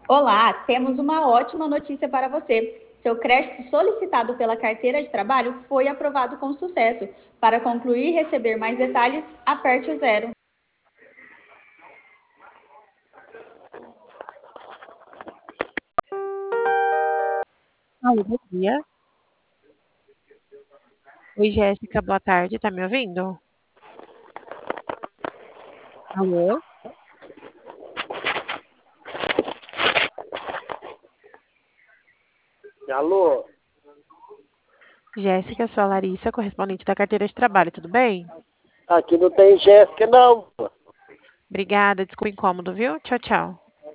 Olá, temos uma ótima notícia para você. Seu crédito solicitado pela carteira de trabalho foi aprovado com sucesso. Para concluir e receber mais detalhes, aperte o zero. Alô, bom dia. Oi, Jéssica, boa tarde. Tá me ouvindo? Alô? Alô? Jéssica, sou a Larissa, correspondente da carteira de trabalho, tudo bem? Aqui não tem Jéssica, não. Obrigada, desculpa o incômodo, viu? Tchau, tchau.